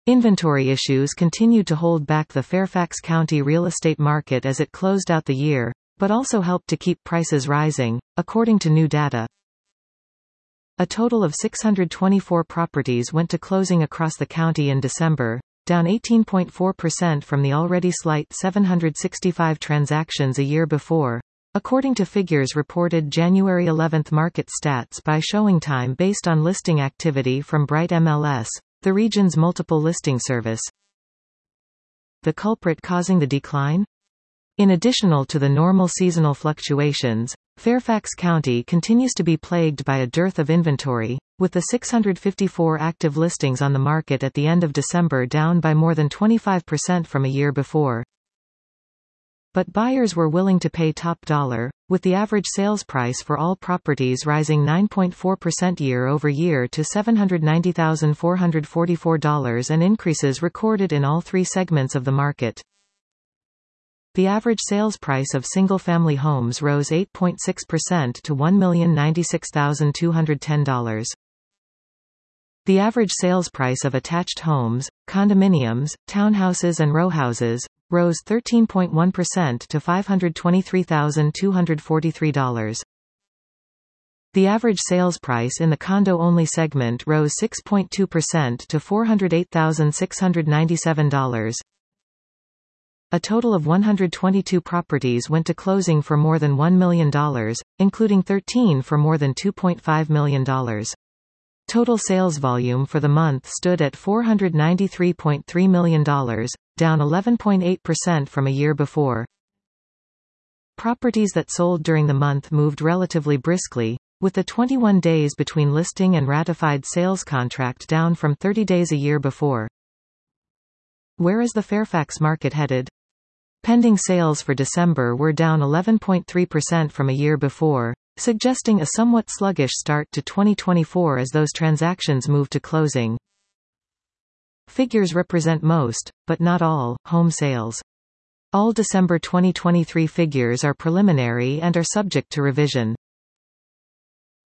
Inventory issues continued to hold back the Fairfax County real estate market as it closed out the year, but also helped to keep prices rising, according to new data. A total of 624 properties went to closing across the county in December, down 18.4% from the already slight 765 transactions a year before, according to figures reported January 11 market stats by ShowingTime based on listing activity from Bright MLS, the region's multiple listing service. The culprit causing the decline? In addition to the normal seasonal fluctuations, Fairfax County continues to be plagued by a dearth of inventory, with the 654 active listings on the market at the end of December down by more than 25% from a year before. But buyers were willing to pay top dollar, with the average sales price for all properties rising 9.4% year-over-year to $790,444 and increases recorded in all three segments of the market. The average sales price of single-family homes rose 8.6% to $1,096,210. The average sales price of attached homes, condominiums, townhouses and rowhouses, rose 13.1% to $523,243. The average sales price in the condo-only segment rose 6.2% to $408,697. A total of 122 properties went to closing for more than $1 million, including 13 for more than $2.5 million. Total sales volume for the month stood at $493.3 million, down 11.8% from a year before. Properties that sold during the month moved relatively briskly, with the 21 days between listing and ratified sales contract down from 30 days a year before. Where is the Fairfax market headed? Pending sales for December were down 11.3% from a year before, suggesting a somewhat sluggish start to 2024 as those transactions move to closing. Figures represent most, but not all, home sales. All December 2023 figures are preliminary and are subject to revision.